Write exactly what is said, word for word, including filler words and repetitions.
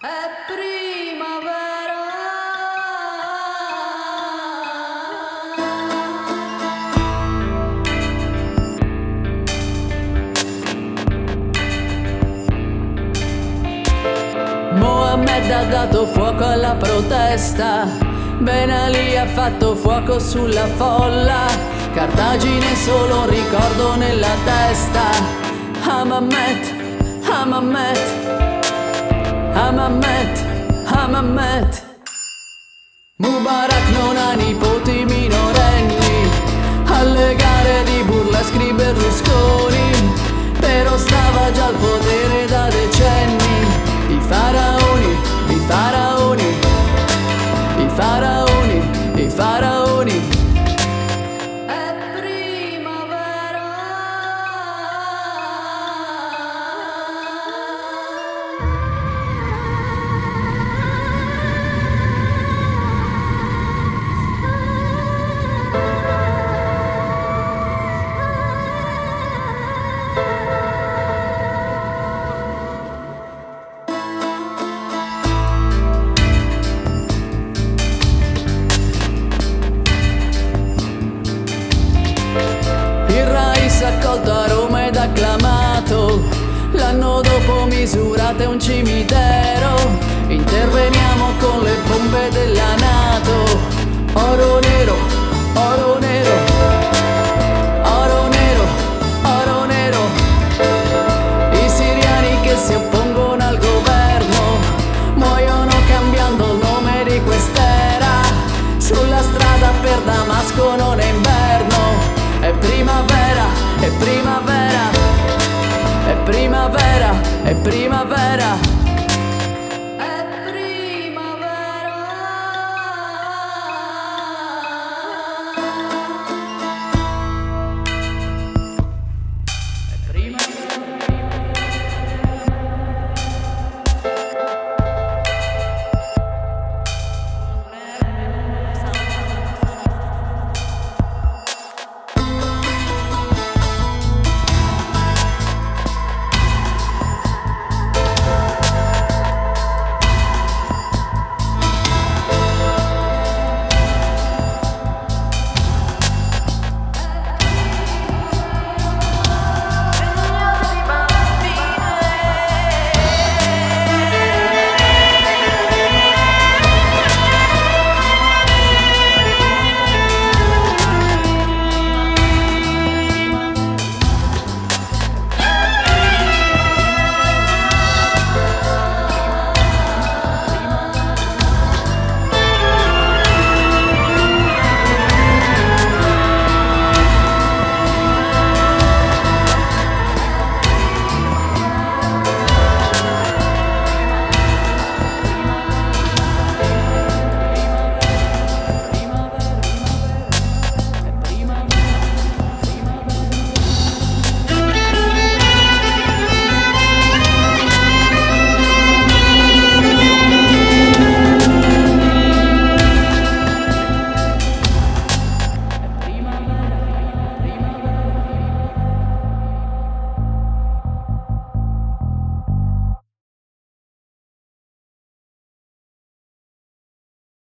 È primavera. Mohammed ha dato fuoco alla protesta, Ben Ali ha fatto fuoco sulla folla, Cartagine solo un ricordo nella testa. Hammamet, Hammamet, Hammamet, Hammamet. Mubarak non ha nipoti minorenni, alle gare di burleschi Berlusconi, però stava già al potere da decenni. I faraoni, i faraoni, i faraoni, i faraoni. È primavera. Il Rais accolto a Roma ed acclamato, l'anno dopo misurate un cimitero. Interveniamo con le bombe della NATO. Oro nero, oro nero, oro nero, oro nero. I siriani che si oppongono al governo muoiono cambiando il nome di quest'era. Sulla strada per Damasco non è inverno. È primavera, è primavera, è primavera, è primavera.